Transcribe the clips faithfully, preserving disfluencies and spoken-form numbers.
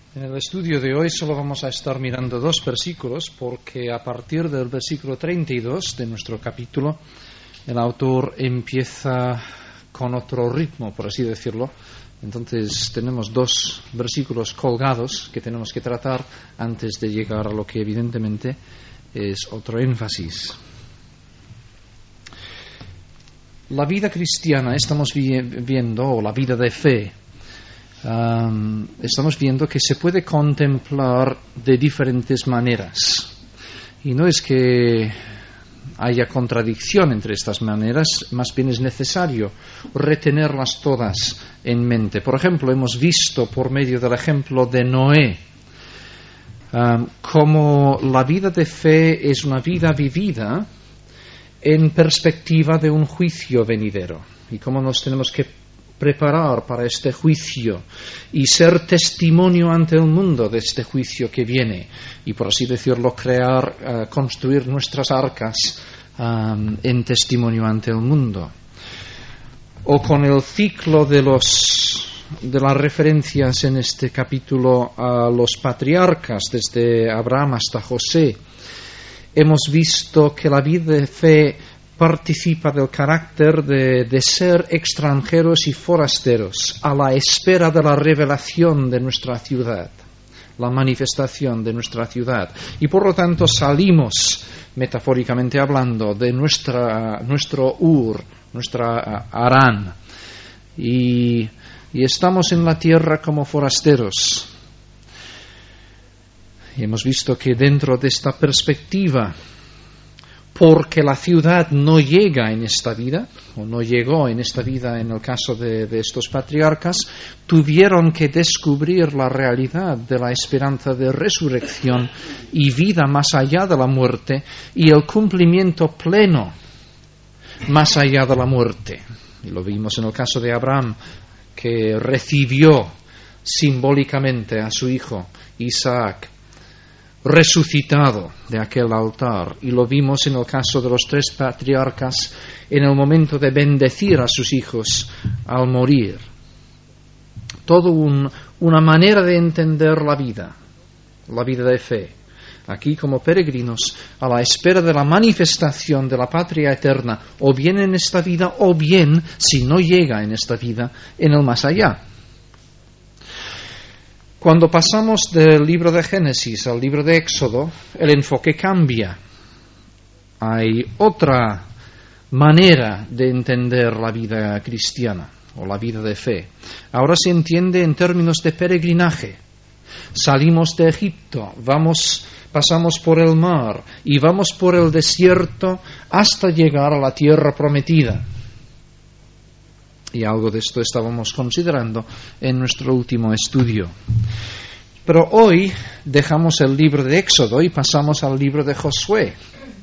En el estudio de hoy solo vamos a estar mirando dos versículos porque a partir del versículo treinta y dos de nuestro capítulo el autor empieza con otro ritmo, por así decirlo. Entonces tenemos dos versículos colgados que tenemos que tratar antes de llegar a lo que evidentemente es otro énfasis. La vida cristiana estamos vi- viendo, o la vida de fe, Um, estamos viendo que se puede contemplar de diferentes maneras. Y no es que haya contradicción entre estas maneras, más bien es necesario retenerlas todas en mente. Por ejemplo, hemos visto por medio del ejemplo de Noé um, cómo la vida de fe es una vida vivida en perspectiva de un juicio venidero y cómo nos tenemos que preparar para este juicio y ser testimonio ante el mundo de este juicio que viene y, por así decirlo, crear, uh, construir nuestras arcas um, en testimonio ante el mundo. O con el ciclo de los de las referencias en este capítulo a los patriarcas, desde Abraham hasta José, hemos visto que la vida de fe participa del carácter de, de ser extranjeros y forasteros a la espera de la revelación de nuestra ciudad, la manifestación de nuestra ciudad. Y por lo tanto salimos, metafóricamente hablando, de nuestra, nuestro Ur, nuestra uh, Harán, y, y estamos en la tierra como forasteros. Y hemos visto que dentro de esta perspectiva, porque la ciudad no llega en esta vida, o no llegó en esta vida en el caso de, de estos patriarcas, tuvieron que descubrir la realidad de la esperanza de resurrección y vida más allá de la muerte y el cumplimiento pleno más allá de la muerte. Y lo vimos en el caso de Abraham, que recibió simbólicamente a su hijo Isaac resucitado de aquel altar, y lo vimos en el caso de los tres patriarcas en el momento de bendecir a sus hijos al morir. Todo un, una manera de entender la vida, la vida de fe, aquí como peregrinos a la espera de la manifestación de la patria eterna, o bien en esta vida, o bien, si no llega en esta vida, en el más allá. Cuando pasamos del libro de Génesis al libro de Éxodo, el enfoque cambia. Hay otra manera de entender la vida cristiana o la vida de fe. Ahora se entiende en términos de peregrinaje. Salimos de Egipto, vamos, pasamos por el mar y vamos por el desierto hasta llegar a la tierra prometida. Y algo de esto estábamos considerando en nuestro último estudio. Pero hoy dejamos el libro de Éxodo y pasamos al libro de Josué.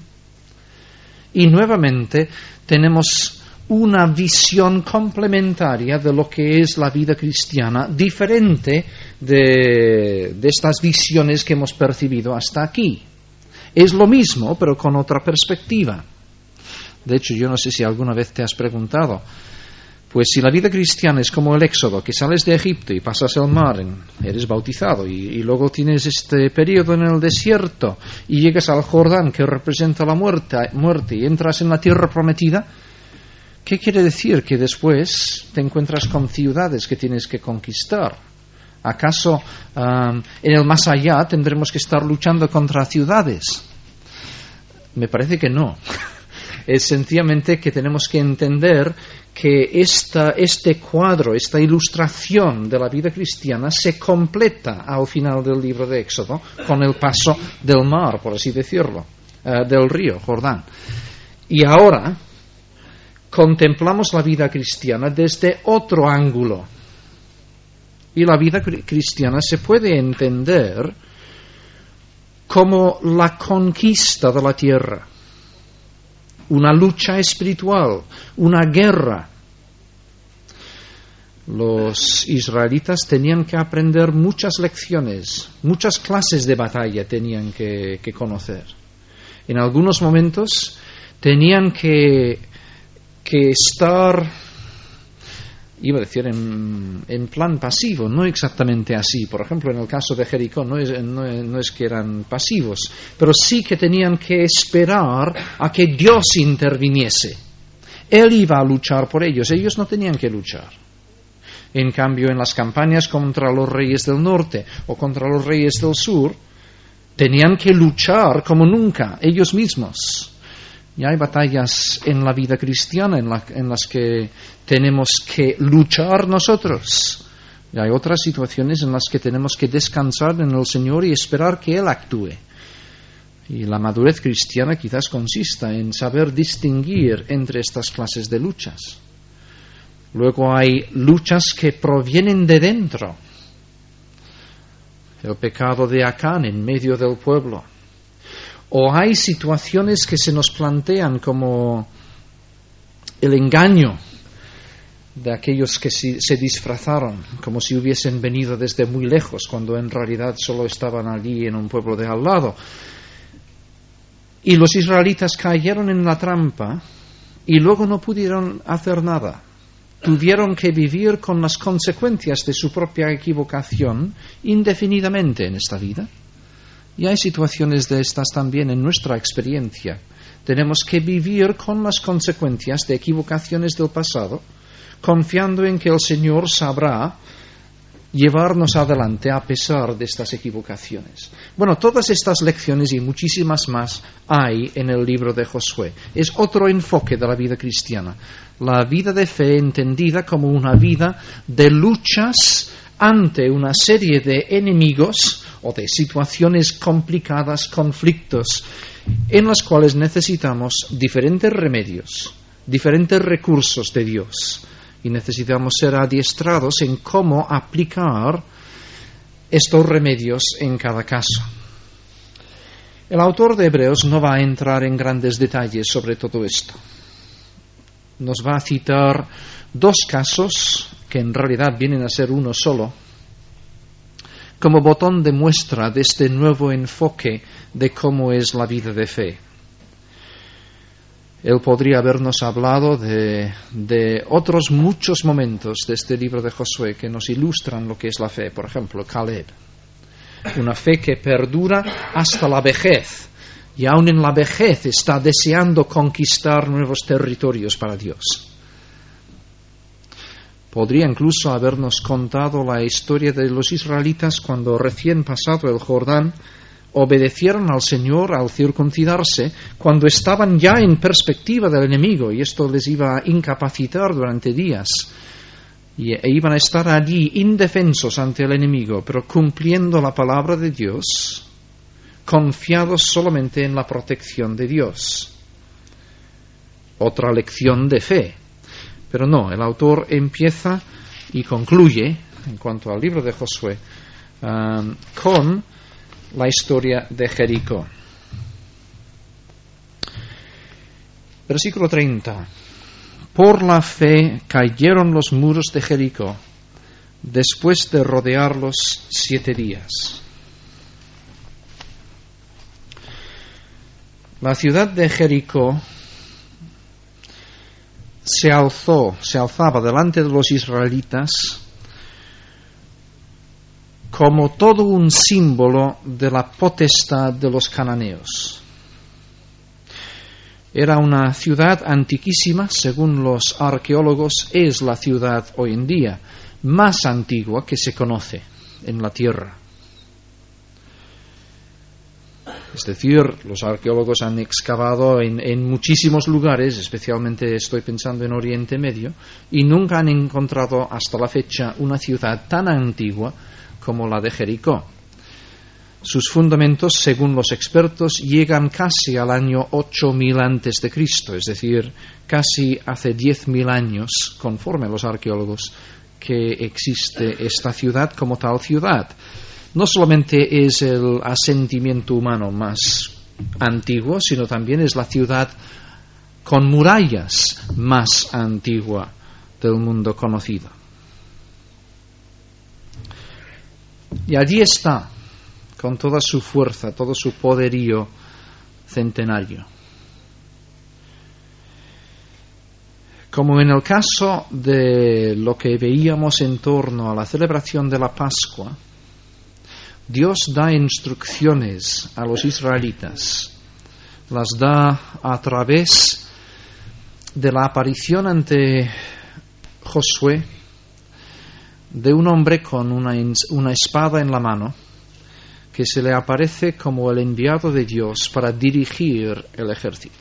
Y nuevamente tenemos una visión complementaria de lo que es la vida cristiana, diferente de, de estas visiones que hemos percibido hasta aquí. Es lo mismo, pero con otra perspectiva. De hecho, yo no sé si alguna vez te has preguntado, pues si la vida cristiana es como el Éxodo, que sales de Egipto y pasas el mar, eres bautizado, y, y luego tienes este periodo en el desierto, y llegas al Jordán, que representa la muerte, muerte, y entras en la tierra prometida, ¿qué quiere decir? Que después te encuentras con ciudades que tienes que conquistar. ¿Acaso um, en el más allá tendremos que estar luchando contra ciudades? Me parece que no. Es sencillamente que tenemos que entender que esta, este cuadro, esta ilustración de la vida cristiana se completa al final del libro de Éxodo con el paso del mar, por así decirlo, uh, del río Jordán. Y ahora contemplamos la vida cristiana desde otro ángulo. Y la vida cristiana se puede entender como la conquista de la tierra, una lucha espiritual, una guerra. Los israelitas tenían que aprender muchas lecciones, muchas clases de batalla tenían que, que conocer. En algunos momentos tenían que, que estar iba a decir en, en plan pasivo, no exactamente así. Por ejemplo, en el caso de Jericó no es, no, no es que eran pasivos, pero sí que tenían que esperar a que Dios interviniese. Él iba a luchar por ellos, ellos no tenían que luchar. En cambio, en las campañas contra los reyes del norte o contra los reyes del sur, tenían que luchar como nunca, ellos mismos. Y hay batallas en la vida cristiana en, la, en las que tenemos que luchar nosotros. Y hay otras situaciones en las que tenemos que descansar en el Señor y esperar que Él actúe. Y la madurez cristiana quizás consista en saber distinguir entre estas clases de luchas. Luego hay luchas que provienen de dentro. El pecado de Acán en medio del pueblo. O hay situaciones que se nos plantean como el engaño de aquellos que se disfrazaron, como si hubiesen venido desde muy lejos, cuando en realidad solo estaban allí en un pueblo de al lado. Y los israelitas cayeron en la trampa y luego no pudieron hacer nada. Tuvieron que vivir con las consecuencias de su propia equivocación indefinidamente en esta vida. Y hay situaciones de estas también en nuestra experiencia. Tenemos que vivir con las consecuencias de equivocaciones del pasado, confiando en que el Señor sabrá llevarnos adelante a pesar de estas equivocaciones. Bueno, todas estas lecciones y muchísimas más hay en el libro de Josué. Es otro enfoque de la vida cristiana. La vida de fe entendida como una vida de luchas ante una serie de enemigos o de situaciones complicadas, conflictos, en las cuales necesitamos diferentes remedios, diferentes recursos de Dios. Y necesitamos ser adiestrados en cómo aplicar estos remedios en cada caso. El autor de Hebreos no va a entrar en grandes detalles sobre todo esto. Nos va a citar dos casos, que en realidad vienen a ser uno solo, como botón de muestra de este nuevo enfoque de cómo es la vida de fe. Él podría habernos hablado de, de otros muchos momentos de este libro de Josué que nos ilustran lo que es la fe. Por ejemplo, Caleb. Una fe que perdura hasta la vejez. Y aún en la vejez está deseando conquistar nuevos territorios para Dios. Podría incluso habernos contado la historia de los israelitas cuando recién pasado el Jordán obedecieron al Señor al circuncidarse cuando estaban ya en perspectiva del enemigo, y esto les iba a incapacitar durante días, y e iban a estar allí indefensos ante el enemigo, pero cumpliendo la palabra de Dios, confiados solamente en la protección de Dios. Otra lección de fe. Pero no, el autor empieza y concluye, en cuanto al libro de Josué, um, con la historia de Jericó. Versículo treinta. Por la fe cayeron los muros de Jericó después de rodearlos siete días. La ciudad de Jericó se alzó, se alzaba delante de los israelitas como todo un símbolo de la potestad de los cananeos. Era una ciudad antiquísima, según los arqueólogos, es la ciudad hoy en día más antigua que se conoce en la tierra. Es decir, los arqueólogos han excavado en, en muchísimos lugares, especialmente estoy pensando en Oriente Medio, y nunca han encontrado hasta la fecha una ciudad tan antigua como la de Jericó. Sus fundamentos, según los expertos, llegan casi al año ocho mil antes de Cristo, es decir, casi hace diez mil años, conforme a los arqueólogos, que existe esta ciudad como tal ciudad. No solamente es el asentamiento humano más antiguo, sino también es la ciudad con murallas más antigua del mundo conocido. Y allí está, con toda su fuerza, todo su poderío centenario. Como en el caso de lo que veíamos en torno a la celebración de la Pascua, Dios da instrucciones a los israelitas, las da a través de la aparición ante Josué de un hombre con una, una espada en la mano, que se le aparece como el enviado de Dios para dirigir el ejército.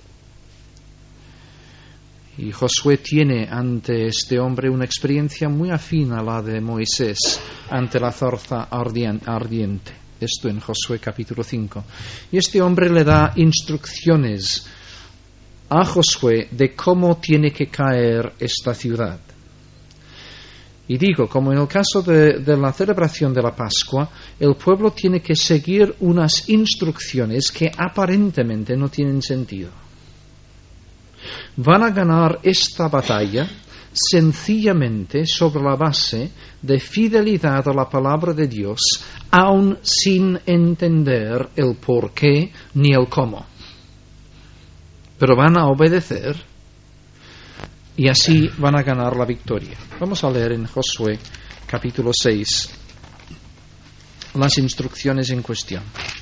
Y Josué tiene ante este hombre una experiencia muy afín a la de Moisés ante la zarza ardiente. Esto en Josué capítulo cinco. Y este hombre le da instrucciones a Josué de cómo tiene que caer esta ciudad. Y digo, como en el caso de, de la celebración de la Pascua, el pueblo tiene que seguir unas instrucciones que aparentemente no tienen sentido. Van a ganar esta batalla sencillamente sobre la base de fidelidad a la palabra de Dios, aun sin entender el por qué ni el cómo. Pero van a obedecer y así van a ganar la victoria. Vamos a leer en Josué capítulo seis las instrucciones en cuestión.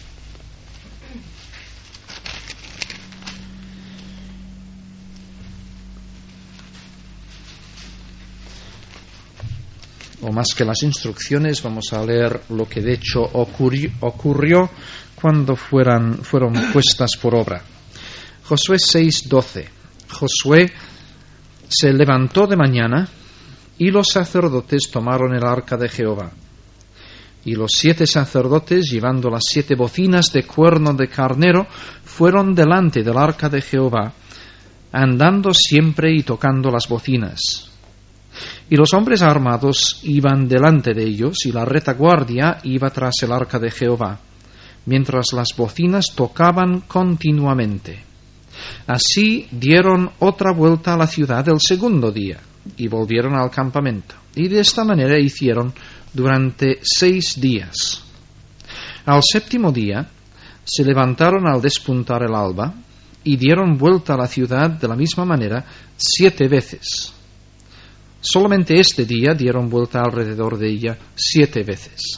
O más que las instrucciones, vamos a leer lo que de hecho ocurrió, ocurrió cuando fueran, fueron puestas por obra. Josué seis doce. Josué se levantó de mañana y los sacerdotes tomaron el arca de Jehová. Y los siete sacerdotes, llevando las siete bocinas de cuerno de carnero, fueron delante del arca de Jehová, andando siempre y tocando las bocinas. Y los hombres armados iban delante de ellos, y la retaguardia iba tras el arca de Jehová, mientras las bocinas tocaban continuamente. Así dieron otra vuelta a la ciudad el segundo día, y volvieron al campamento. Y de esta manera hicieron durante seis días. Al séptimo día se levantaron al despuntar el alba, y dieron vuelta a la ciudad de la misma manera siete veces. Solamente este día dieron vuelta alrededor de ella siete veces.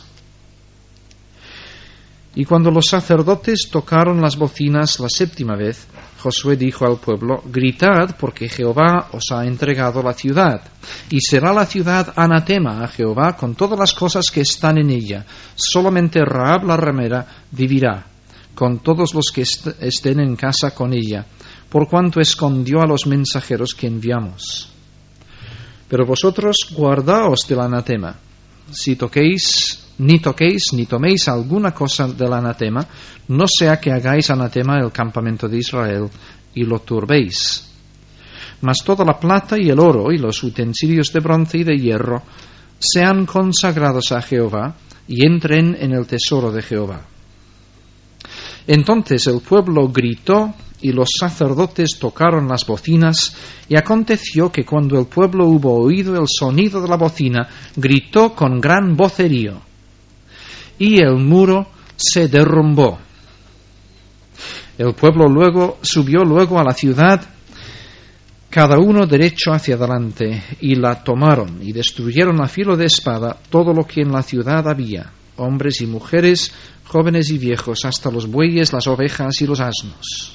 Y cuando los sacerdotes tocaron las bocinas la séptima vez, Josué dijo al pueblo: gritad, porque Jehová os ha entregado la ciudad, y será la ciudad anatema a Jehová con todas las cosas que están en ella. Solamente Rahab la ramera vivirá, con todos los que est- estén en casa con ella, por cuanto escondió a los mensajeros que enviamos. Pero vosotros guardaos del anatema. Si toquéis, ni toquéis, ni toméis alguna cosa del anatema, no sea que hagáis anatema el campamento de Israel y lo turbéis. Mas toda la plata y el oro y los utensilios de bronce y de hierro sean consagrados a Jehová y entren en el tesoro de Jehová. Entonces el pueblo gritó y los sacerdotes tocaron las bocinas, y aconteció que cuando el pueblo hubo oído el sonido de la bocina, gritó con gran vocerío, y el muro se derrumbó. El pueblo luego subió luego a la ciudad, cada uno derecho hacia adelante, y la tomaron, y destruyeron a filo de espada todo lo que en la ciudad había, hombres y mujeres, jóvenes y viejos, hasta los bueyes, las ovejas y los asnos.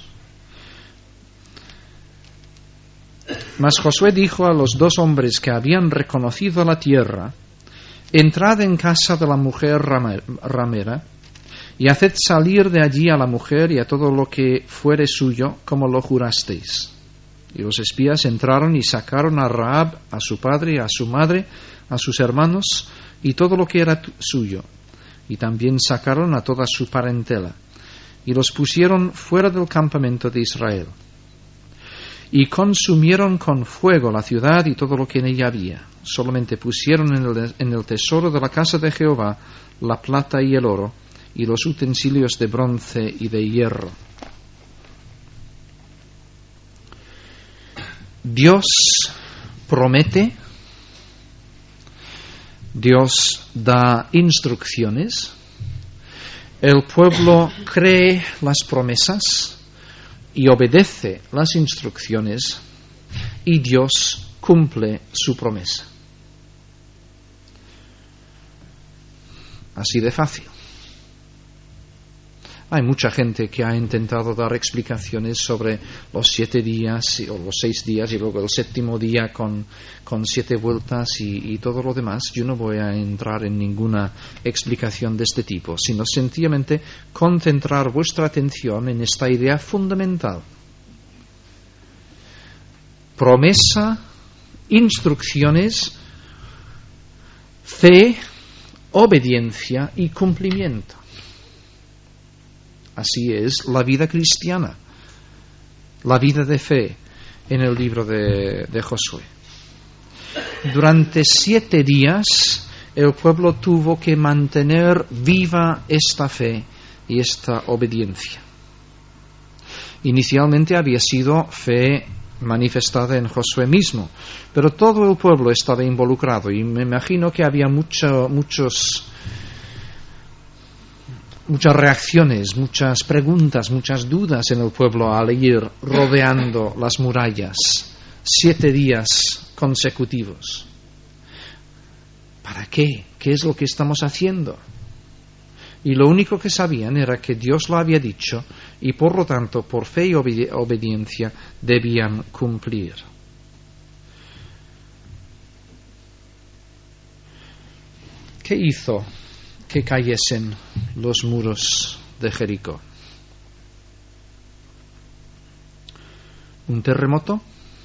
Mas Josué dijo a los dos hombres que habían reconocido la tierra: entrad en casa de la mujer ramera, y haced salir de allí a la mujer y a todo lo que fuere suyo, como lo jurasteis. Y los espías entraron y sacaron a Rahab, a su padre, a su madre, a sus hermanos, y todo lo que era suyo. Y también sacaron a toda su parentela, y los pusieron fuera del campamento de Israel. Y consumieron con fuego la ciudad y todo lo que en ella había. Solamente pusieron en el, en el tesoro de la casa de Jehová la plata y el oro, y los utensilios de bronce y de hierro. Dios promete, Dios da instrucciones, el pueblo cree las promesas y obedece las instrucciones, y Dios cumple su promesa. Así de fácil. Hay mucha gente que ha intentado dar explicaciones sobre los siete días o los seis días y luego el séptimo día con, con siete vueltas y, y todo lo demás. Yo no voy a entrar en ninguna explicación de este tipo, sino sencillamente concentrar vuestra atención en esta idea fundamental. Promesa, instrucciones, fe, obediencia y cumplimiento. Así es la vida cristiana, la vida de fe en el libro de, de Josué. Durante siete días el pueblo tuvo que mantener viva esta fe y esta obediencia. Inicialmente había sido fe manifestada en Josué mismo, pero todo el pueblo estaba involucrado y me imagino que había mucho, muchos... muchas reacciones, muchas preguntas, muchas dudas en el pueblo al ir rodeando las murallas siete días consecutivos. ¿Para qué? ¿Qué es lo que estamos haciendo? Y lo único que sabían era que Dios lo había dicho y por lo tanto, por fe y obedi- obediencia, debían cumplir. ¿Qué hizo que cayesen los muros de Jericó? ¿Un terremoto?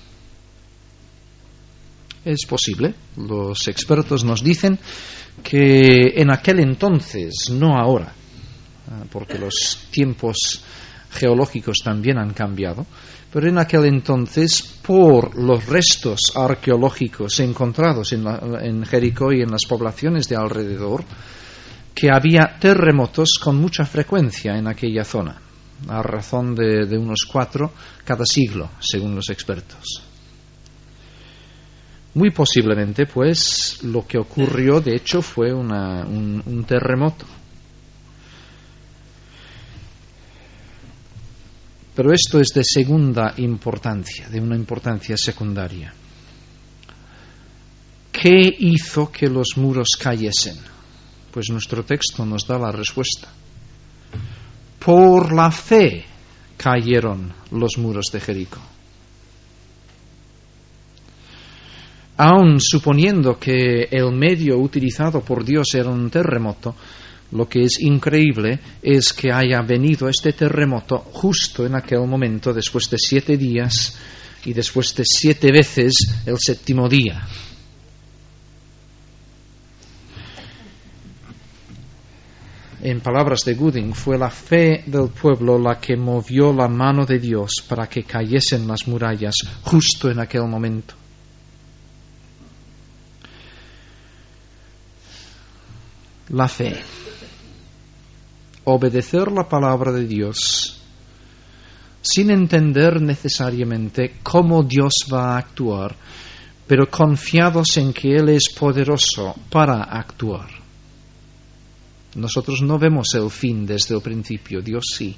Es posible. Los expertos nos dicen que en aquel entonces, no ahora, porque los tiempos geológicos también han cambiado, pero en aquel entonces, por los restos arqueológicos encontrados en, la, en Jericó y en las poblaciones de alrededor, que había terremotos con mucha frecuencia en aquella zona, a razón de, de unos cuatro cada siglo, según los expertos. Muy posiblemente, pues, lo que ocurrió, de hecho, fue una, un, un terremoto. Pero esto es de segunda importancia, de una importancia secundaria. ¿Qué hizo que los muros cayesen? Pues nuestro texto nos da la respuesta. Por la fe cayeron los muros de Jericó. Aun suponiendo que el medio utilizado por Dios era un terremoto, lo que es increíble es que haya venido este terremoto justo en aquel momento, después de siete días y después de siete veces el séptimo día. En palabras de Gooding, fue la fe del pueblo la que movió la mano de Dios para que cayesen las murallas justo en aquel momento. La fe. Obedecer la palabra de Dios sin entender necesariamente cómo Dios va a actuar, pero confiados en que Él es poderoso para actuar. Nosotros no vemos el fin desde el principio, Dios sí.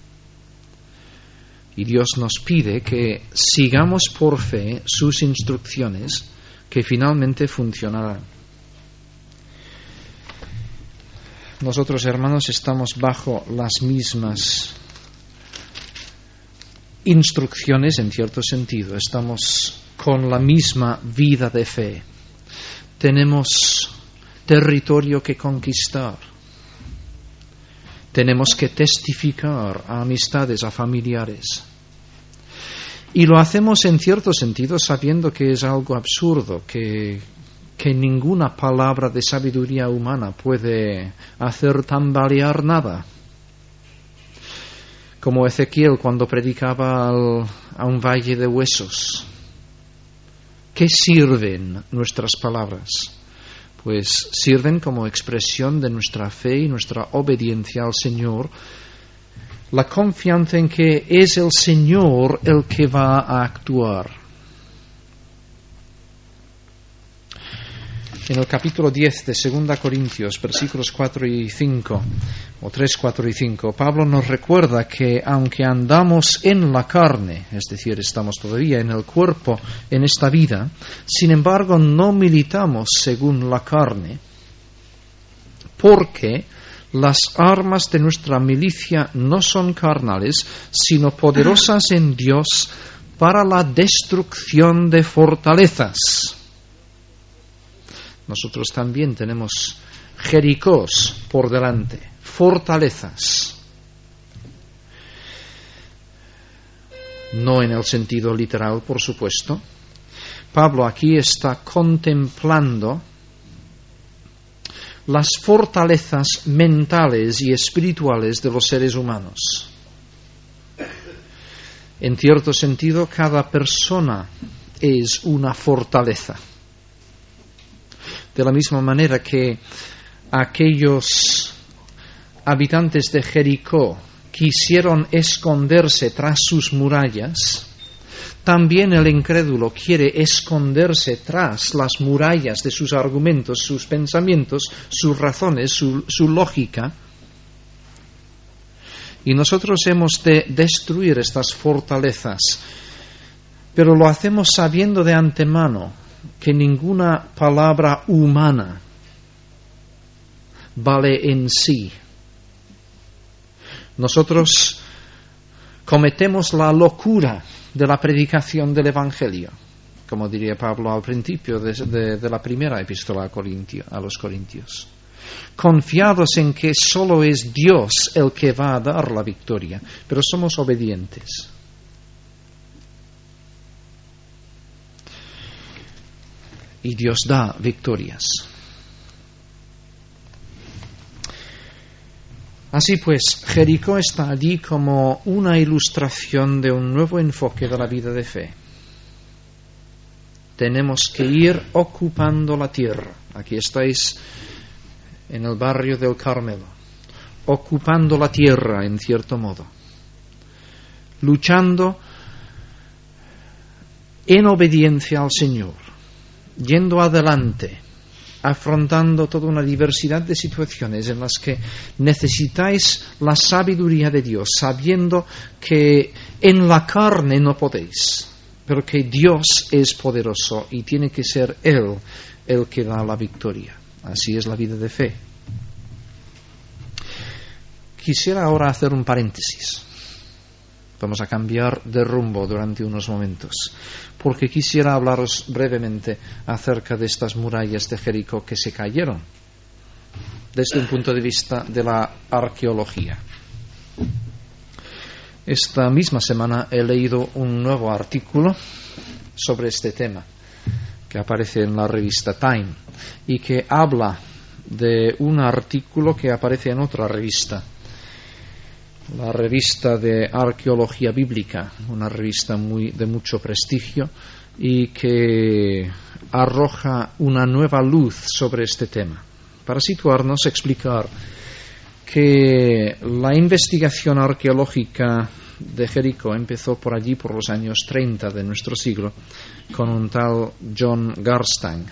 Y Dios nos pide que sigamos por fe sus instrucciones, que finalmente funcionarán. Nosotros, hermanos, estamos bajo las mismas instrucciones en cierto sentido. Estamos con la misma vida de fe. Tenemos territorio que conquistar. Tenemos que testificar a amistades, a familiares. Y lo hacemos en cierto sentido sabiendo que es algo absurdo, que, que ninguna palabra de sabiduría humana puede hacer tambalear nada. Como Ezequiel cuando predicaba al, a un valle de huesos. ¿Qué sirven nuestras palabras? Pues sirven como expresión de nuestra fe y nuestra obediencia al Señor, la confianza en que es el Señor el que va a actuar. En el capítulo diez de segunda Corintios, versículos cuatro y cinco, o tres, cuatro y cinco, Pablo nos recuerda que aunque andamos en la carne, es decir, estamos todavía en el cuerpo en esta vida, sin embargo no militamos según la carne, porque las armas de nuestra milicia no son carnales, sino poderosas en Dios para la destrucción de fortalezas. Nosotros también tenemos Jericós por delante, fortalezas. No en el sentido literal, por supuesto. Pablo aquí está contemplando las fortalezas mentales y espirituales de los seres humanos. En cierto sentido, cada persona es una fortaleza. De la misma manera que aquellos habitantes de Jericó quisieron esconderse tras sus murallas, también el incrédulo quiere esconderse tras las murallas de sus argumentos, sus pensamientos, sus razones, su, su lógica. Y nosotros hemos de destruir estas fortalezas, pero lo hacemos sabiendo de antemano que ninguna palabra humana vale en sí. Nosotros cometemos la locura de la predicación del Evangelio, como diría Pablo al principio de, de, de la primera epístola a, Corintio, a los Corintios, confiados en que solo es Dios el que va a dar la victoria, pero somos obedientes. Y Dios da victorias. Así pues, Jericó está allí como una ilustración de un nuevo enfoque de la vida de fe. Tenemos que ir ocupando la tierra. Aquí estáis en el barrio del Carmelo, ocupando la tierra en cierto modo, luchando en obediencia al Señor, yendo adelante, afrontando toda una diversidad de situaciones en las que necesitáis la sabiduría de Dios, sabiendo que en la carne no podéis, pero que Dios es poderoso y tiene que ser Él el que da la victoria. Así es la vida de fe. Quisiera ahora hacer un paréntesis. Vamos a cambiar de rumbo durante unos momentos, porque quisiera hablaros brevemente acerca de estas murallas de Jericó que se cayeron desde un punto de vista de la arqueología. Esta misma semana he leído un nuevo artículo sobre este tema que aparece en la revista Time y que habla de un artículo que aparece en otra revista, la revista de Arqueología Bíblica, una revista muy de mucho prestigio y que arroja una nueva luz sobre este tema. Para situarnos, explicar que la investigación arqueológica de Jericó empezó por allí por los años treinta de nuestro siglo con un tal John Garstang,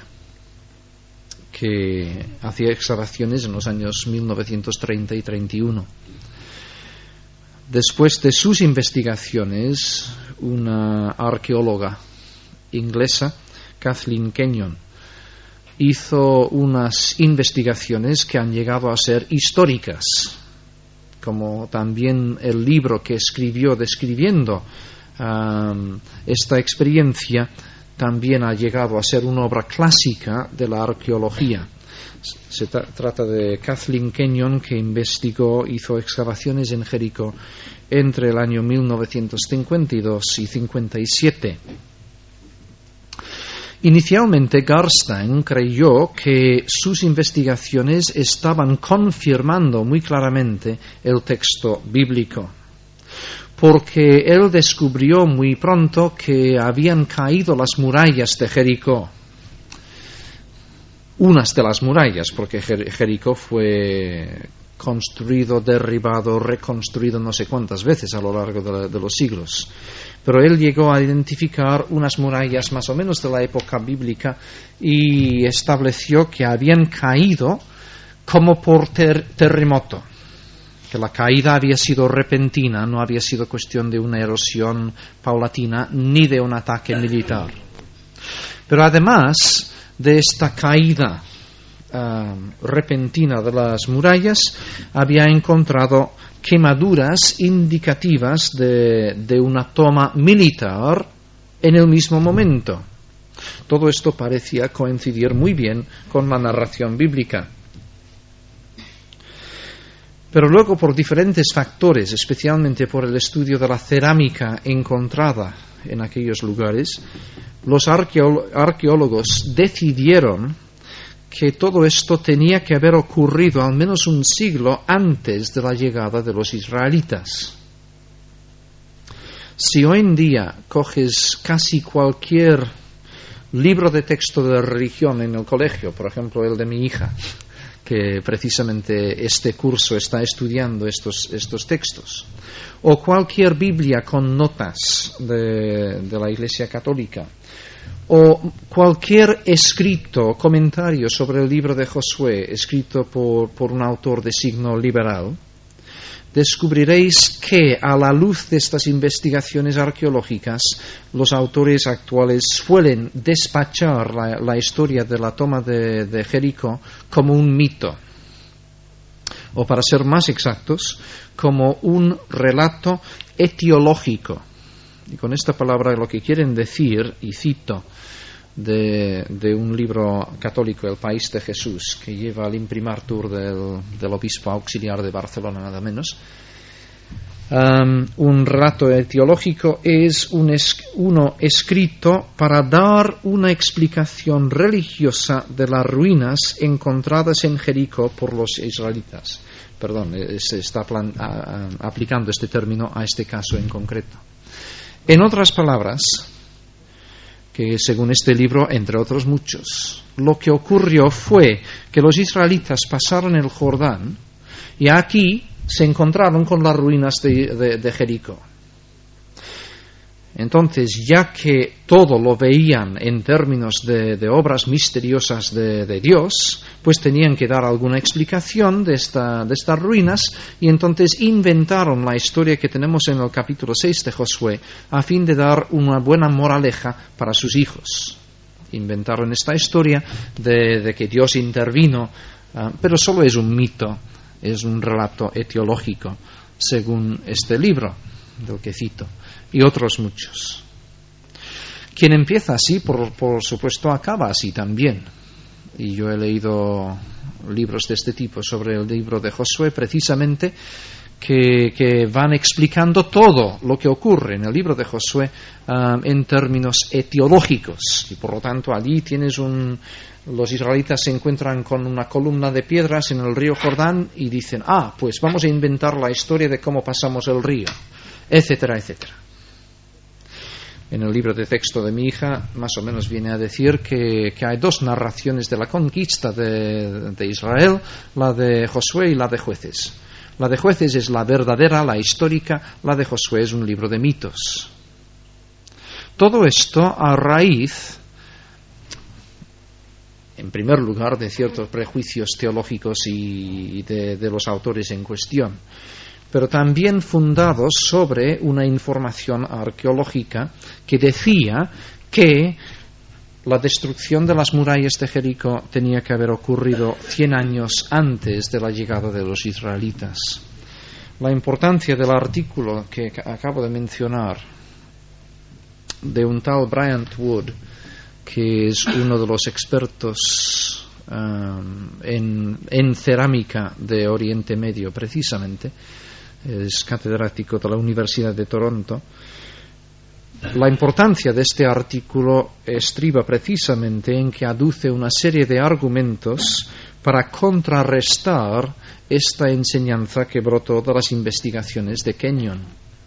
que hacía excavaciones en los años mil novecientos treinta y treinta y uno. Después de sus investigaciones, una arqueóloga inglesa, Kathleen Kenyon, hizo unas investigaciones que han llegado a ser históricas, como también el libro que escribió describiendo um, esta experiencia también ha llegado a ser una obra clásica de la arqueología. Se tra- trata de Kathleen Kenyon, que investigó, hizo excavaciones en Jericó entre el año mil novecientos cincuenta y dos y cincuenta y siete. Inicialmente, Garstang creyó que sus investigaciones estaban confirmando muy claramente el texto bíblico, porque él descubrió muy pronto que habían caído las murallas de Jericó. Unas de las murallas, porque Jer- Jericó fue construido, derribado, reconstruido no sé cuántas veces a lo largo de, la, de los siglos. Pero él llegó a identificar unas murallas más o menos de la época bíblica y estableció que habían caído como por ter- terremoto, que la caída había sido repentina, no había sido cuestión de una erosión paulatina ni de un ataque militar. Pero además de esta caída uh, repentina de las murallas, había encontrado quemaduras indicativas de, de una toma militar en el mismo momento. Todo esto parecía coincidir muy bien con la narración bíblica. Pero luego, por diferentes factores, especialmente por el estudio de la cerámica encontrada en aquellos lugares, los arqueó- arqueólogos decidieron que todo esto tenía que haber ocurrido al menos un siglo antes de la llegada de los israelitas. Si hoy en día coges casi cualquier libro de texto de religión en el colegio, por ejemplo el de mi hija, que precisamente este curso está estudiando estos, estos textos, o cualquier Biblia con notas de, de la Iglesia Católica, o cualquier escrito, comentario sobre el libro de Josué, escrito por, por un autor de signo liberal, descubriréis que a la luz de estas investigaciones arqueológicas, los autores actuales suelen despachar la, la historia de la toma de, de Jericó como un mito, o para ser más exactos, como un relato etiológico. Y con esta palabra lo que quieren decir, y cito de, de un libro católico, El País de Jesús, que lleva el imprimatur del, del obispo auxiliar de Barcelona, nada menos, um, un relato etiológico es un es, uno escrito para dar una explicación religiosa de las ruinas encontradas en Jericó por los israelitas. Perdón, se está plan, a, a, aplicando este término a este caso en concreto. En otras palabras, que según este libro, entre otros muchos, lo que ocurrió fue que los israelitas pasaron el Jordán y aquí se encontraron con las ruinas de, de, de Jericó. Entonces, ya que todo lo veían en términos de, de obras misteriosas de, de Dios, pues tenían que dar alguna explicación de, esta, de estas ruinas, y entonces inventaron la historia que tenemos en el capítulo seis de Josué, a fin de dar una buena moraleja para sus hijos. Inventaron esta historia de, de que Dios intervino, uh, pero solo es un mito, es un relato etiológico, según este libro del que cito, y otros muchos. Quien empieza así, por, por supuesto, acaba así también. Y yo he leído libros de este tipo sobre el libro de Josué, precisamente, que, que van explicando todo lo que ocurre en el libro de Josué um, en términos etiológicos. Y por lo tanto, allí tienes un... Los israelitas se encuentran con una columna de piedras en el río Jordán y dicen, ah, pues vamos a inventar la historia de cómo pasamos el río, etcétera, etcétera. En el libro de texto de mi hija, más o menos viene a decir que, que hay dos narraciones de la conquista de, de Israel, la de Josué y la de Jueces. La de Jueces es la verdadera, la histórica, la de Josué es un libro de mitos. Todo esto a raíz, en primer lugar, de ciertos prejuicios teológicos y de, de los autores en cuestión, pero también fundados sobre una información arqueológica que decía que la destrucción de las murallas de Jericó tenía que haber ocurrido cien años antes de la llegada de los israelitas. La importancia del artículo que acabo de mencionar, de un tal Bryant Wood, que es uno de los expertos um, en, en cerámica de Oriente Medio, precisamente, es catedrático de la Universidad de Toronto. La importancia de este artículo estriba precisamente en que aduce una serie de argumentos para contrarrestar esta enseñanza que brotó de las investigaciones de Kenyon.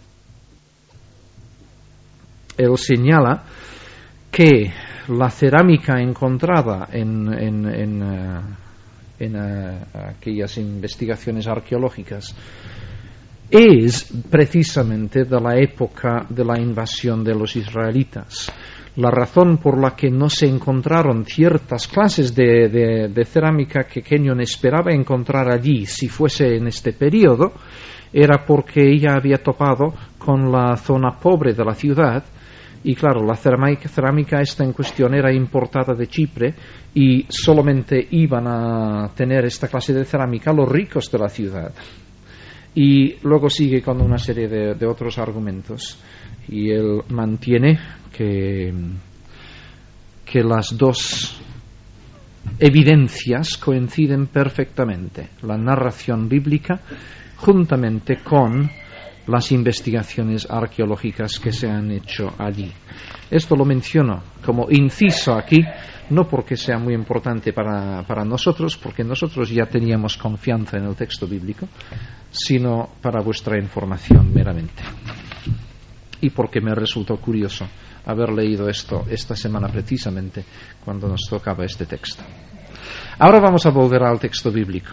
Él señala que la cerámica encontrada en, en, en, uh, en uh, aquellas investigaciones arqueológicas, es precisamente de la época de la invasión de los israelitas. La razón por la que no se encontraron ciertas clases de, de, de cerámica que Kenyon esperaba encontrar allí si fuese en este periodo era porque ella había topado con la zona pobre de la ciudad. Y claro, la cerámica, cerámica esta en cuestión era importada de Chipre y solamente iban a tener esta clase de cerámica los ricos de la ciudad. Y luego sigue con una serie de, de otros argumentos. Y él mantiene que, que las dos evidencias coinciden perfectamente. La narración bíblica juntamente con las investigaciones arqueológicas que se han hecho allí. Esto lo menciono como inciso aquí, no porque sea muy importante para, para nosotros, porque nosotros ya teníamos confianza en el texto bíblico, sino para vuestra información meramente. Y porque me resultó curioso haber leído esto esta semana precisamente cuando nos tocaba este texto. Ahora vamos a volver al texto bíblico.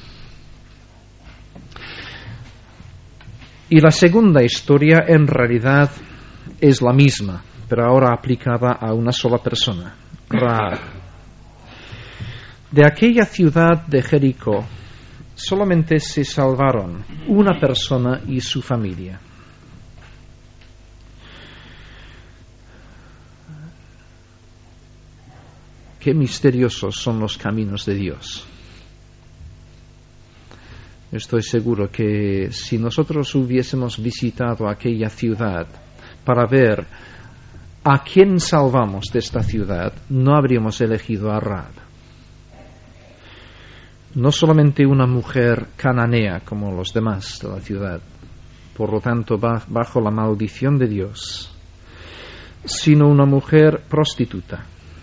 Y la segunda historia en realidad es la misma, pero ahora aplicada a una sola persona, Rahab. De aquella ciudad de Jericó solamente se salvaron una persona y su familia. Qué misteriosos son los caminos de Dios. Estoy seguro que si nosotros hubiésemos visitado aquella ciudad para ver a quién salvamos de esta ciudad, no habríamos elegido a Rahab. No solamente una mujer cananea como los demás de la ciudad, por lo tanto bajo la maldición de Dios, sino una mujer prostituta.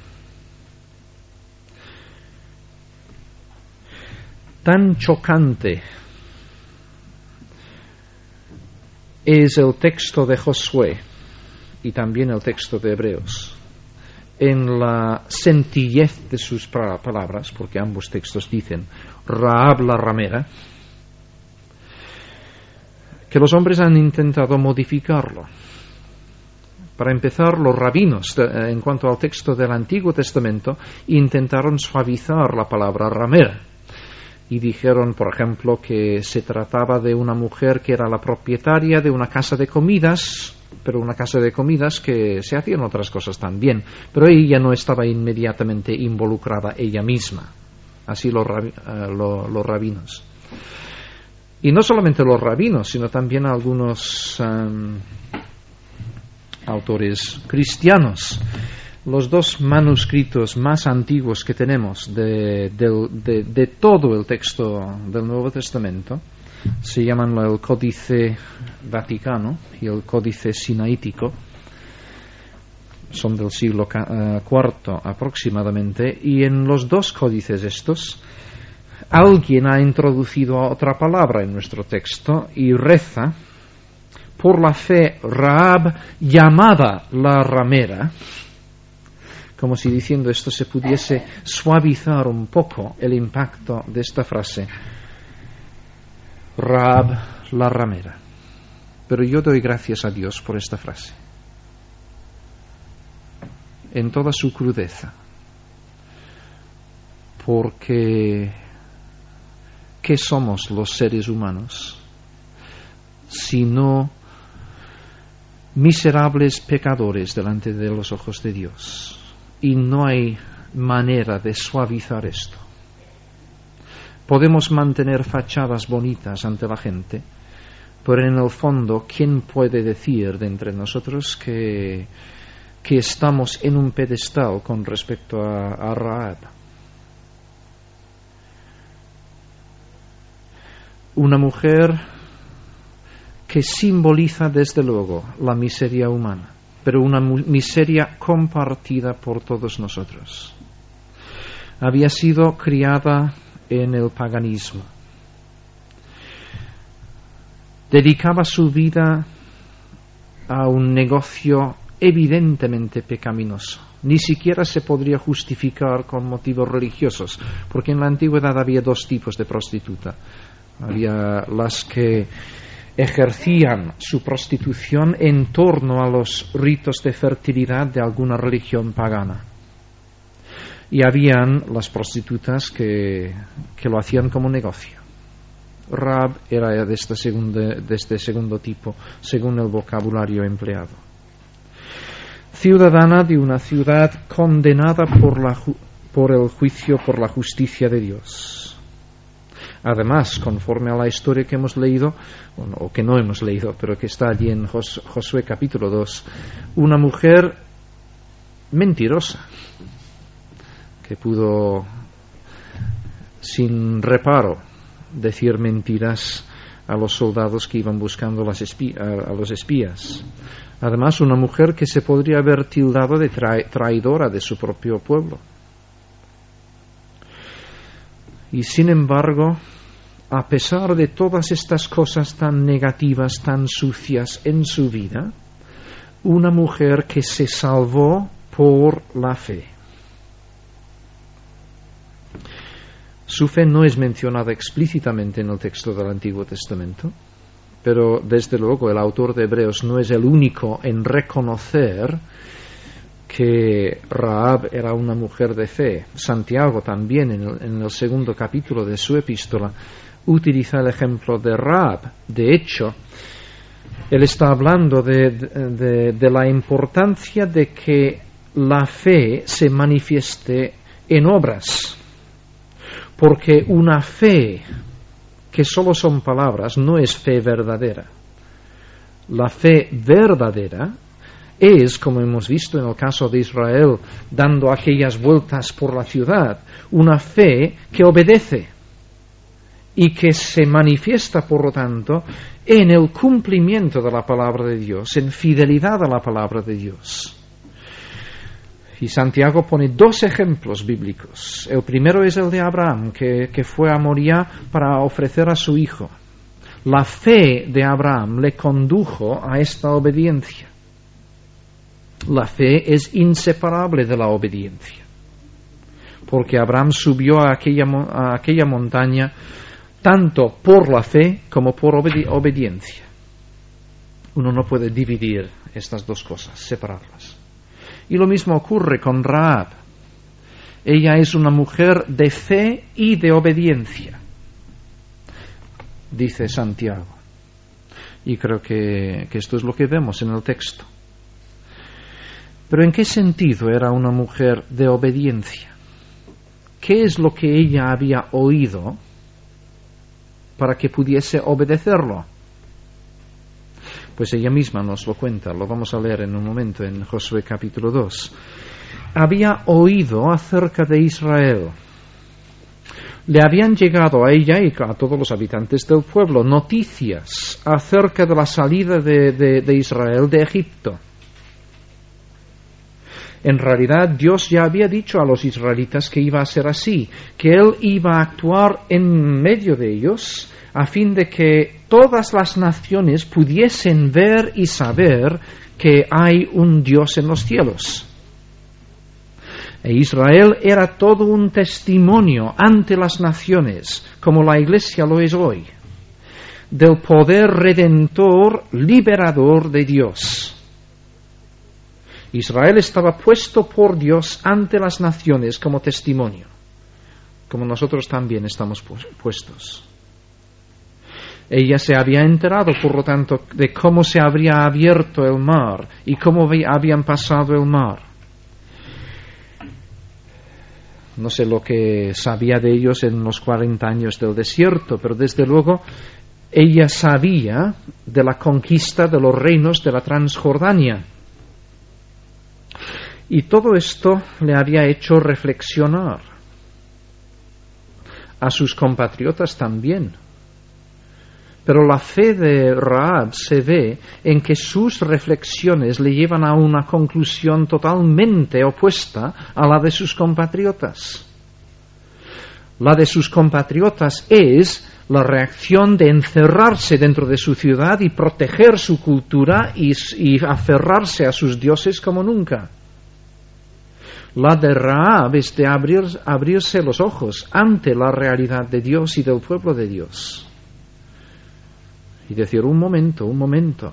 Tan chocante es el texto de Josué y también el texto de Hebreos en la sencillez de sus palabras, porque ambos textos dicen Rahab la ramera, que los hombres han intentado modificarlo. Para empezar, los rabinos, en cuanto al texto del Antiguo Testamento, intentaron suavizar la palabra ramera. Y dijeron, por ejemplo, que se trataba de una mujer que era la propietaria de una casa de comidas, pero una casa de comidas que se hacían otras cosas también, pero ella no estaba inmediatamente involucrada ella misma. Así los, uh, lo, los rabinos. Y no solamente los rabinos, sino también algunos um, autores cristianos. Los dos manuscritos más antiguos que tenemos de, de, de, de todo el texto del Nuevo Testamento se llaman el Códice Vaticano y el Códice Sinaítico. Son del siglo cuarto aproximadamente, y en los dos códices estos alguien ha introducido otra palabra en nuestro texto y reza: por la fe Rahab llamada la ramera, como si diciendo esto se pudiese suavizar un poco el impacto de esta frase, Rahab la ramera. Pero yo doy gracias a Dios por esta frase, en toda su crudeza, porque ¿qué somos los seres humanos sino miserables pecadores delante de los ojos de Dios? Y no hay manera de suavizar esto. Podemos mantener fachadas bonitas ante la gente, pero en el fondo, ¿quién puede decir de entre nosotros que, que estamos en un pedestal con respecto a, a Rahab? Una mujer que simboliza desde luego la miseria humana, pero una miseria compartida por todos nosotros. Había sido criada en el paganismo. Dedicaba su vida a un negocio evidentemente pecaminoso. Ni siquiera se podría justificar con motivos religiosos, porque en la antigüedad había dos tipos de prostituta. Había las que ejercían su prostitución en torno a los ritos de fertilidad de alguna religión pagana. Y habían las prostitutas que, que lo hacían como negocio. Rahab era de este, segundo, de este segundo tipo, según el vocabulario empleado. Ciudadana de una ciudad condenada por, la, por el juicio, por la justicia de Dios. Además, conforme a la historia que hemos leído, bueno, o que no hemos leído, pero que está allí en Jos, Josué capítulo dos, una mujer mentirosa, que pudo sin reparo decir mentiras a los soldados que iban buscando las espí- a, a los espías. Además, una mujer que se podría haber tildado de tra- traidora de su propio pueblo. Y sin embargo, a pesar de todas estas cosas tan negativas, tan sucias en su vida, una mujer que se salvó por la fe. Su fe no es mencionada explícitamente en el texto del Antiguo Testamento, pero desde luego el autor de Hebreos no es el único en reconocer que Rahab era una mujer de fe. Santiago también en el, en el segundo capítulo de su epístola utiliza el ejemplo de Rahab. De hecho, él está hablando de, de, de la importancia de que la fe se manifieste en obras, porque una fe que solo son palabras no es fe verdadera. La fe verdadera es, como hemos visto en el caso de Israel, dando aquellas vueltas por la ciudad, una fe que obedece y que se manifiesta, por lo tanto, en el cumplimiento de la palabra de Dios, en fidelidad a la palabra de Dios. Y Santiago pone dos ejemplos bíblicos. El primero es el de Abraham, que, que fue a Moriah para ofrecer a su hijo. La fe de Abraham le condujo a esta obediencia. La fe es inseparable de la obediencia, porque Abraham subió a aquella, a aquella montaña tanto por la fe como por obedi- obediencia. Uno no puede dividir estas dos cosas, separarlas. Y lo mismo ocurre con Rahab. Ella es una mujer de fe y de obediencia, dice Santiago. Y creo que, que esto es lo que vemos en el texto. Pero ¿en qué sentido era una mujer de obediencia? ¿Qué es lo que ella había oído para que pudiese obedecerlo? Pues ella misma nos lo cuenta, lo vamos a leer en un momento en Josué capítulo dos. Había oído acerca de Israel. Le habían llegado a ella y a todos los habitantes del pueblo noticias acerca de la salida de, de, de Israel de Egipto. En realidad, Dios ya había dicho a los israelitas que iba a ser así, que Él iba a actuar en medio de ellos a fin de que todas las naciones pudiesen ver y saber que hay un Dios en los cielos. E Israel era todo un testimonio ante las naciones, como la Iglesia lo es hoy, del poder redentor, liberador de Dios. Israel estaba puesto por Dios ante las naciones como testimonio, como nosotros también estamos puestos. Ella se había enterado, por lo tanto, de cómo se habría abierto el mar y cómo habían pasado el mar. No sé lo que sabía de ellos en los cuarenta años del desierto, pero desde luego ella sabía de la conquista de los reinos de la Transjordania. Y todo esto le había hecho reflexionar. A sus compatriotas también. Pero la fe de Rahab se ve en que sus reflexiones le llevan a una conclusión totalmente opuesta a la de sus compatriotas. La de sus compatriotas es la reacción de encerrarse dentro de su ciudad y proteger su cultura y, y aferrarse a sus dioses como nunca. La de Rahab es de abrir, abrirse los ojos ante la realidad de Dios y del pueblo de Dios. Y decir, un momento, un momento.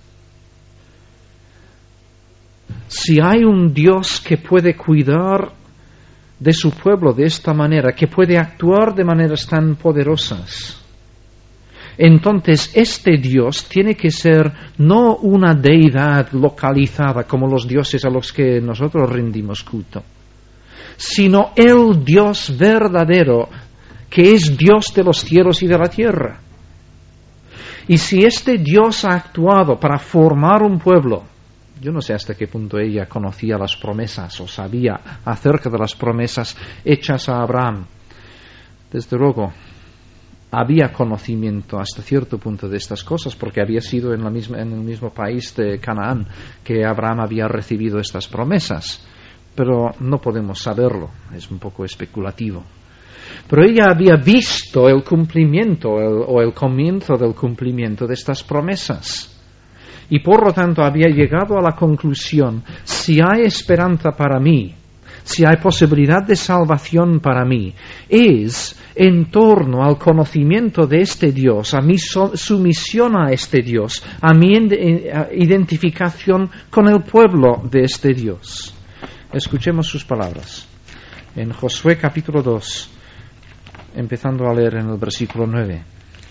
Si hay un Dios que puede cuidar de su pueblo de esta manera, que puede actuar de maneras tan poderosas, entonces este Dios tiene que ser no una deidad localizada como los dioses a los que nosotros rendimos culto, sino el Dios verdadero, que es Dios de los cielos y de la tierra. Y si este Dios ha actuado para formar un pueblo, yo no sé hasta qué punto ella conocía las promesas o sabía acerca de las promesas hechas a Abraham. Desde luego, había conocimiento hasta cierto punto de estas cosas, porque había sido en, la misma, en el mismo país de Canaán que Abraham había recibido estas promesas, pero no podemos saberlo, es un poco especulativo. Pero ella había visto el cumplimiento el, o el comienzo del cumplimiento de estas promesas, y por lo tanto había llegado a la conclusión, si hay esperanza para mí, si hay posibilidad de salvación para mí, es en torno al conocimiento de este Dios, a mi sumisión a este Dios, a mi identificación con el pueblo de este Dios. Escuchemos sus palabras. En Josué capítulo dos, empezando a leer en el versículo nueve.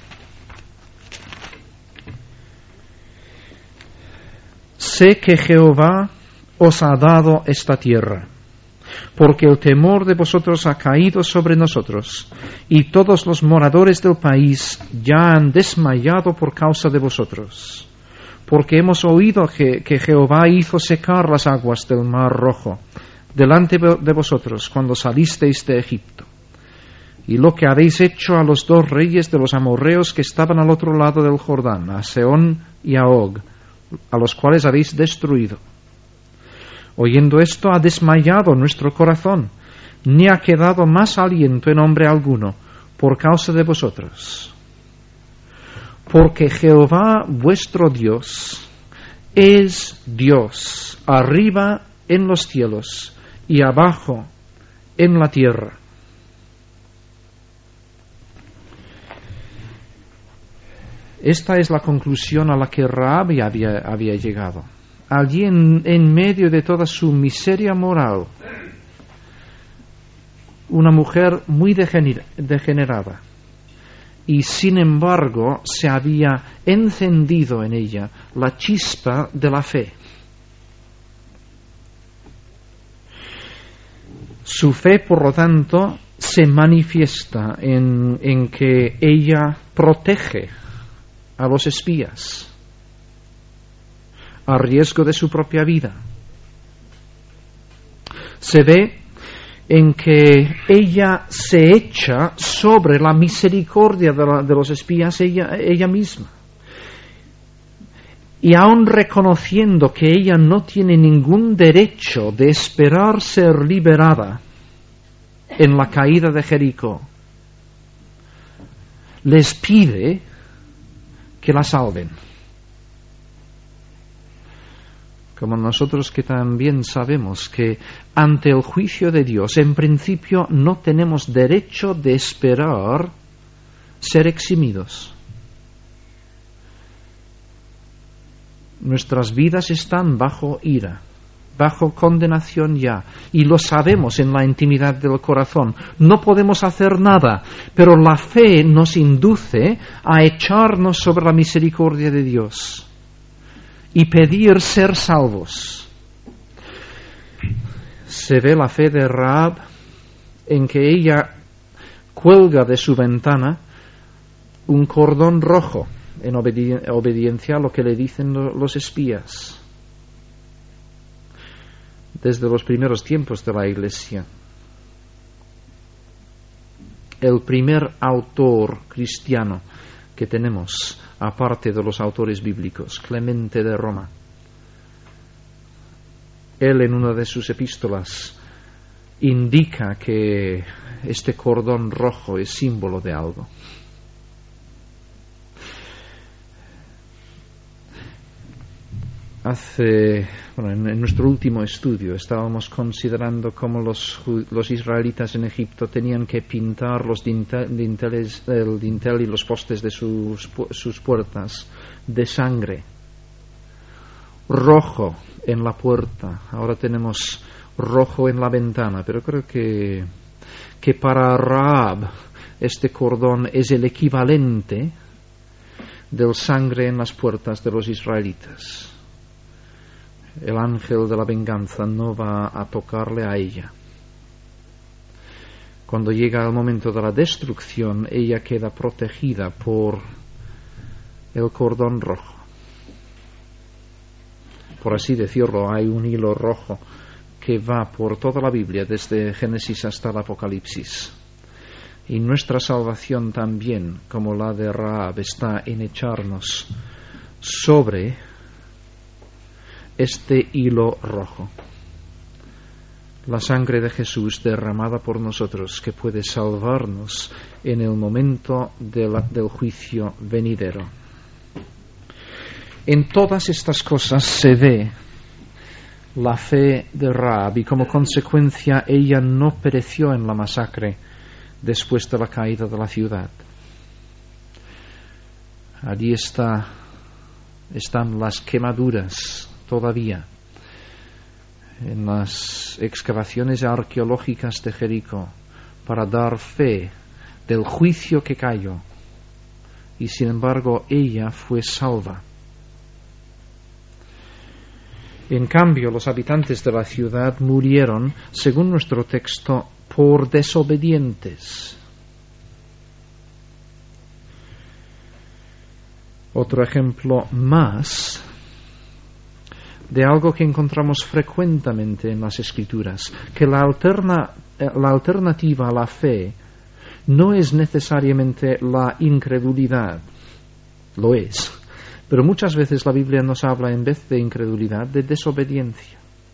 Sé que Jehová os ha dado esta tierra, porque el temor de vosotros ha caído sobre nosotros, y todos los moradores del país ya han desmayado por causa de vosotros, porque hemos oído que, que Jehová hizo secar las aguas del mar Rojo delante de vosotros cuando salisteis de Egipto, y lo que habéis hecho a los dos reyes de los amorreos que estaban al otro lado del Jordán, a Sehón y a Og, a los cuales habéis destruido. Oyendo esto ha desmayado nuestro corazón, ni ha quedado más aliento en hombre alguno por causa de vosotros. Porque Jehová vuestro Dios es Dios, arriba en los cielos y abajo en la tierra. Esta es la conclusión a la que Rahab había, había llegado. Allí en, en medio de toda su miseria moral, una mujer muy degener, degenerada, y sin embargo se había encendido en ella la chispa de la fe. Su fe, por lo tanto, se manifiesta en, en que ella protege a los espías a riesgo de su propia vida. Se ve en que ella se echa sobre la misericordia de, la, de los espías ella, ella misma. Y aun reconociendo que ella no tiene ningún derecho de esperar ser liberada en la caída de Jericó, les pide que la salven. Como nosotros que también sabemos que ante el juicio de Dios, en principio no tenemos derecho de esperar ser eximidos. Nuestras vidas están bajo ira, bajo condenación ya, y lo sabemos en la intimidad del corazón. No podemos hacer nada, pero la fe nos induce a echarnos sobre la misericordia de Dios y pedir ser salvos. Se ve la fe de Rahab en que ella cuelga de su ventana un cordón rojo en obedi- obediencia a lo que le dicen lo- los espías desde los primeros tiempos de la Iglesia. El primer autor cristiano que tenemos, aparte de los autores bíblicos, Clemente de Roma. Él en una de sus epístolas indica que este cordón rojo es símbolo de algo. Hace, bueno, en, en nuestro último estudio estábamos considerando cómo los, los israelitas en Egipto tenían que pintar los dintel, dinteles, el dintel y los postes de sus, sus puertas de sangre, rojo en la puerta. Ahora tenemos rojo en la ventana, pero creo que, que para Rahab este cordón es el equivalente del sangre en las puertas de los israelitas. El ángel de la venganza no va a tocarle a ella. Cuando llega el momento de la destrucción, ella queda protegida por el cordón rojo. Por así decirlo, hay un hilo rojo que va por toda la Biblia, desde Génesis hasta el Apocalipsis. Y nuestra salvación también, como la de Rahab, está en echarnos sobre este hilo rojo, la sangre de Jesús derramada por nosotros, que puede salvarnos en el momento de la, del juicio venidero. En todas estas cosas se ve la fe de Rahab, y como consecuencia ella no pereció en la masacre después de la caída de la ciudad. Allí está, están las quemaduras todavía en las excavaciones arqueológicas de Jericó para dar fe del juicio que cayó, y sin embargo ella fue salva. En cambio, los habitantes de la ciudad murieron, según nuestro texto, por desobedientes. Otro ejemplo más de algo que encontramos frecuentemente en las Escrituras, que la, alterna, la alternativa a la fe no es necesariamente la incredulidad. Lo es, pero muchas veces la Biblia nos habla, en vez de incredulidad, de desobediencia.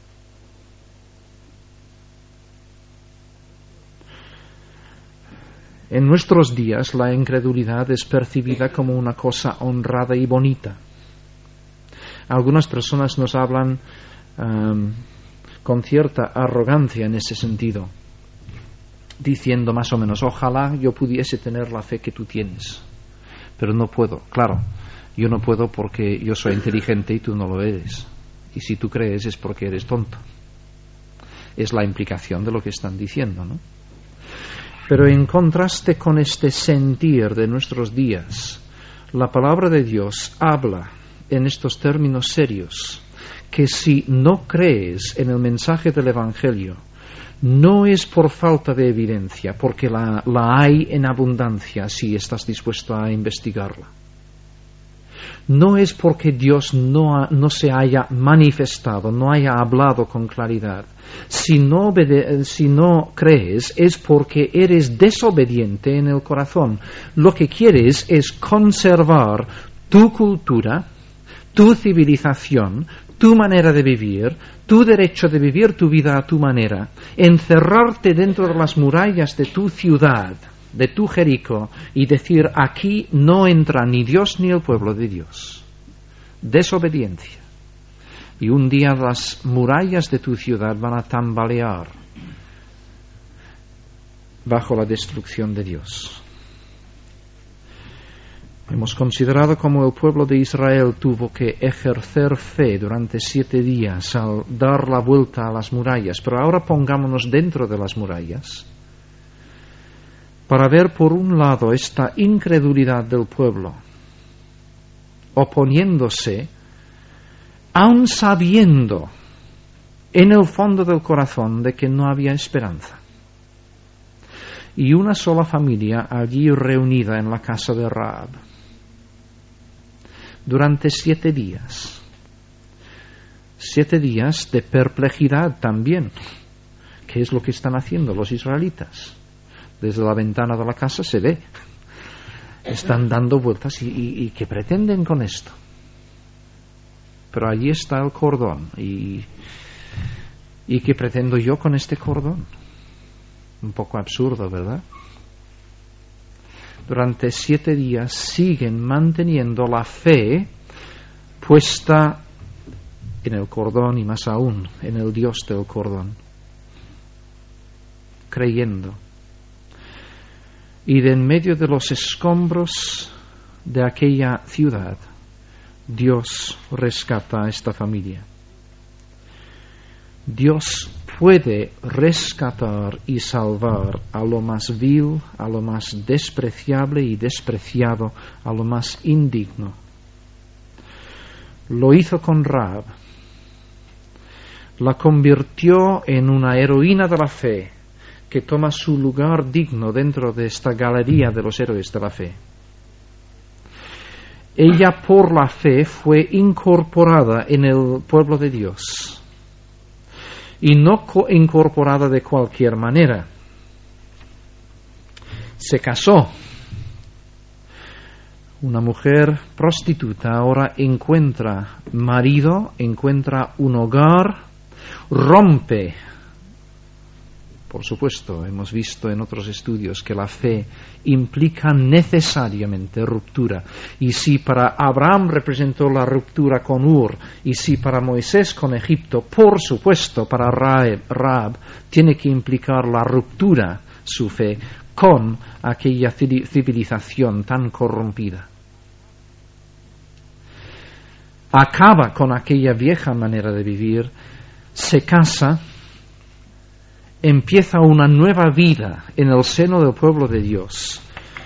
En nuestros días la incredulidad es percibida como una cosa honrada y bonita. Algunas personas nos hablan um, con cierta arrogancia en ese sentido, diciendo más o menos: ojalá yo pudiese tener la fe que tú tienes, pero no puedo. Claro, yo no puedo porque yo soy inteligente y tú no lo eres, y si tú crees es porque eres tonto. Es la implicación de lo que están diciendo, ¿no? Pero en contraste con este sentir de nuestros días, la palabra de Dios habla en estos términos serios, que si no crees en el mensaje del Evangelio, no es por falta de evidencia, porque la, la hay en abundancia si estás dispuesto a investigarla. No es porque Dios no, ha, no se haya manifestado, no haya hablado con claridad. Si no, obede- si no crees, es porque eres desobediente en el corazón. Lo que quieres es conservar tu cultura, tu civilización, tu manera de vivir, tu derecho de vivir tu vida a tu manera, encerrarte dentro de las murallas de tu ciudad, de tu Jericó, y decir: aquí no entra ni Dios ni el pueblo de Dios. Desobediencia. Y un día las murallas de tu ciudad van a tambalear bajo la destrucción de Dios. Hemos considerado cómo el pueblo de Israel tuvo que ejercer fe durante siete días al dar la vuelta a las murallas, pero ahora pongámonos dentro de las murallas para ver por un lado esta incredulidad del pueblo, oponiéndose, aun sabiendo en el fondo del corazón de que no había esperanza. Y una sola familia allí reunida en la casa de Rahab durante siete días. Siete días de perplejidad también. ¿Qué es lo que están haciendo los israelitas? Desde la ventana de la casa se ve. Están dando vueltas y, y, y ¿qué pretenden con esto? Pero allí está el cordón. ¿Y, y qué pretendo yo con este cordón? Un poco absurdo, ¿verdad? Durante siete días siguen manteniendo la fe puesta en el cordón y más aún en el Dios del cordón, creyendo. Y de en medio de los escombros de aquella ciudad, Dios rescata a esta familia. Dios puede rescatar y salvar a lo más vil, a lo más despreciable y despreciado, a lo más indigno. Lo hizo con Rahab. La convirtió en una heroína de la fe que toma su lugar digno dentro de esta galería de los héroes de la fe. Ella por la fe fue incorporada en el pueblo de Dios. Y no incorporada de cualquier manera. Se casó. Una mujer prostituta ahora encuentra marido, encuentra un hogar, rompe. Por supuesto, hemos visto en otros estudios que la fe implica necesariamente ruptura. Y si para Abraham representó la ruptura con Ur, y si para Moisés con Egipto, por supuesto para Rahab, Rahab tiene que implicar la ruptura, su fe, con aquella civilización tan corrompida. Acaba con aquella vieja manera de vivir, se casa, empieza una nueva vida en el seno del pueblo de Dios.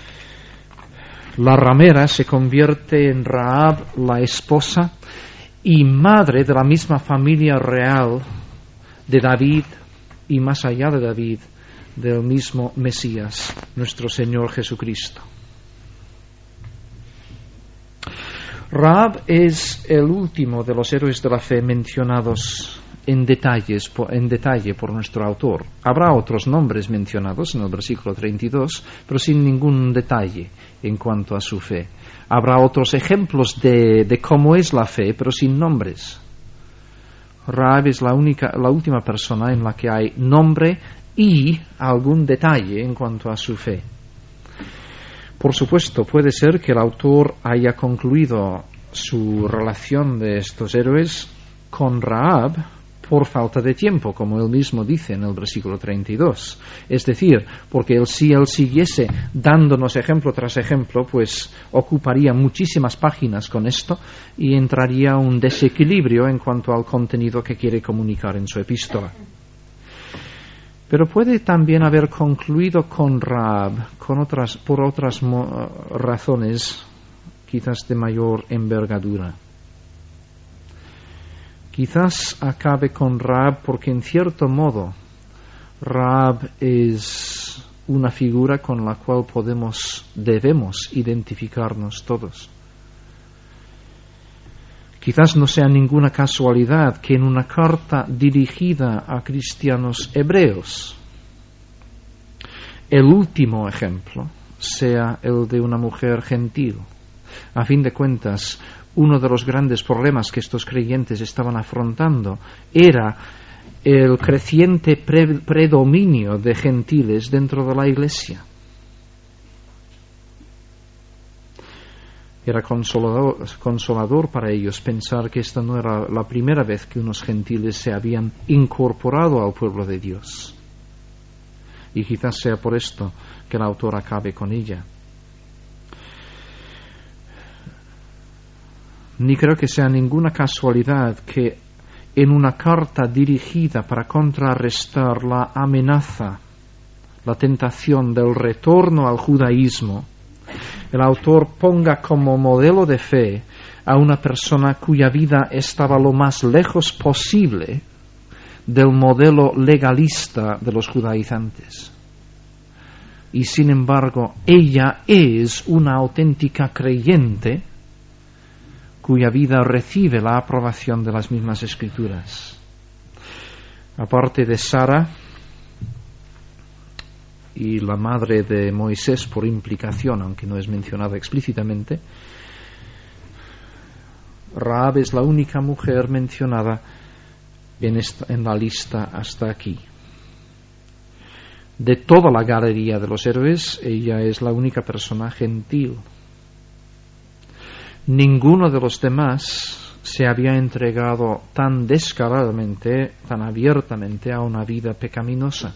La ramera se convierte en Rahab, la esposa y madre de la misma familia real de David y más allá de David, del mismo Mesías, nuestro Señor Jesucristo. Rahab es el último de los héroes de la fe mencionados en, detalles, en detalle por nuestro autor. Habrá otros nombres mencionados en el versículo treinta y dos, pero sin ningún detalle en cuanto a su fe. Habrá otros ejemplos de, de cómo es la fe, pero sin nombres. Rahab es la, única, la última persona en la que hay nombre y algún detalle en cuanto a su fe. Por supuesto, puede ser que el autor haya concluido su relación de estos héroes con Rahab por falta de tiempo, como él mismo dice en el versículo treinta y dos. Es decir, porque él, si él siguiese dándonos ejemplo tras ejemplo, pues ocuparía muchísimas páginas con esto y entraría un desequilibrio en cuanto al contenido que quiere comunicar en su epístola. Pero puede también haber concluido con Rahab con otras, por otras mo- razones, quizás de mayor envergadura. Quizás acabe con Rahab porque, en cierto modo, Rahab es una figura con la cual podemos, debemos identificarnos todos. Quizás no sea ninguna casualidad que en una carta dirigida a cristianos hebreos, el último ejemplo sea el de una mujer gentil. A fin de cuentas, uno de los grandes problemas que estos creyentes estaban afrontando era el creciente pre- predominio de gentiles dentro de la iglesia. Era consolador, consolador para ellos pensar que esta no era la primera vez que unos gentiles se habían incorporado al pueblo de Dios. Y quizás sea por esto que el autor acabe con ella. Ni creo que sea ninguna casualidad que en una carta dirigida para contrarrestar la amenaza, la tentación del retorno al judaísmo, el autor ponga como modelo de fe a una persona cuya vida estaba lo más lejos posible del modelo legalista de los judaizantes. Y sin embargo, ella es una auténtica creyente cuya vida recibe la aprobación de las mismas Escrituras. Aparte de Sara y la madre de Moisés por implicación, aunque no es mencionada explícitamente, Rahab es la única mujer mencionada en, esta, en la lista hasta aquí. De toda la galería de los héroes, ella es la única persona gentil. Ninguno de los demás se había entregado tan descaradamente, tan abiertamente a una vida pecaminosa.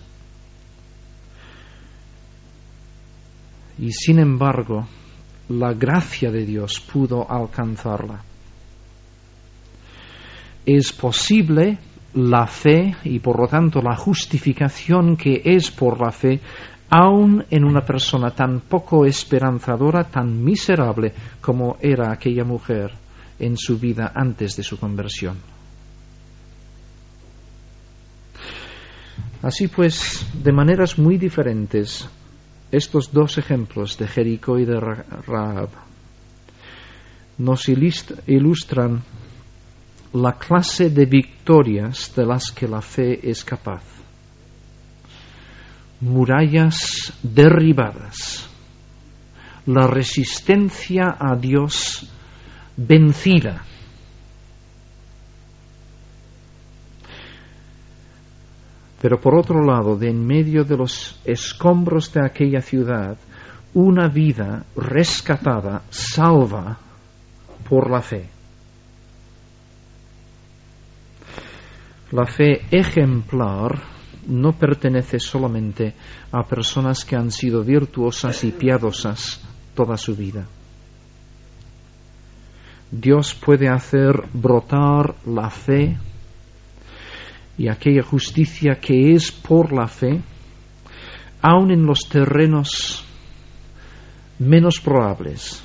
Y sin embargo, la gracia de Dios pudo alcanzarla. Es posible la fe y por lo tanto la justificación que es por la fe, aun en una persona tan poco esperanzadora, tan miserable como era aquella mujer en su vida antes de su conversión. Así pues, de maneras muy diferentes, estos dos ejemplos de Jericó y de Rahab nos ilustran la clase de victorias de las que la fe es capaz. Murallas derribadas, la resistencia a Dios vencida. Pero por otro lado, de en medio de los escombros de aquella ciudad, una vida rescatada, salva por la fe. La fe ejemplar no pertenece solamente a personas que han sido virtuosas y piadosas toda su vida. Dios puede hacer brotar la fe y aquella justicia que es por la fe, aun en los terrenos menos probables.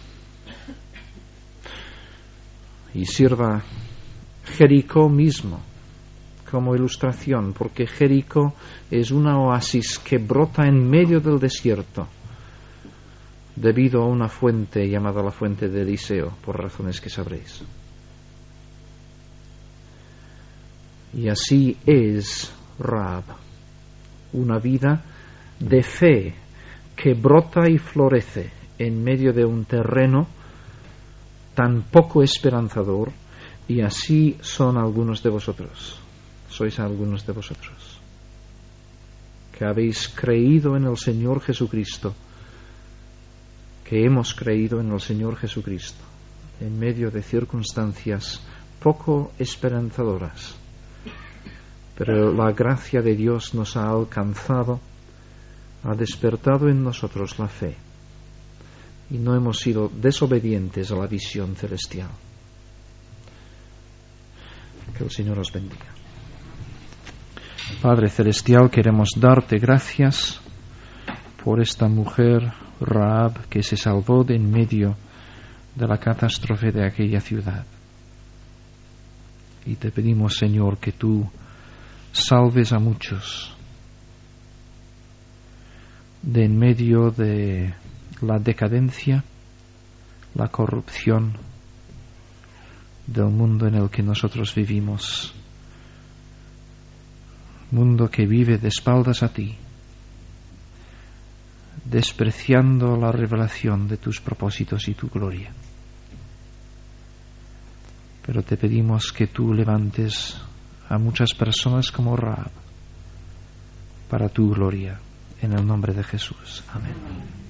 Y sirva Jericó mismo como ilustración, porque Jericó es una oasis que brota en medio del desierto debido a una fuente llamada la fuente de Eliseo, por razones que sabréis. Y así es Rahab, una vida de fe que brota y florece en medio de un terreno tan poco esperanzador, y así son algunos de vosotros, sois algunos de vosotros, que habéis creído en el Señor Jesucristo, que hemos creído en el Señor Jesucristo, en medio de circunstancias poco esperanzadoras. Pero la gracia de Dios nos ha alcanzado, ha despertado en nosotros la fe, y no hemos sido desobedientes a la visión celestial. Que el Señor os bendiga. Padre celestial, queremos darte gracias por esta mujer Rahab que se salvó de en medio de la catástrofe de aquella ciudad. Y te pedimos, Señor, que tú salves a muchos de en medio de la decadencia, la corrupción del mundo en el que nosotros vivimos, mundo que vive de espaldas a ti, despreciando la revelación de tus propósitos y tu gloria. Pero te pedimos que tú levantes a muchas personas como Rahab para tu gloria, en el nombre de Jesús. Amén.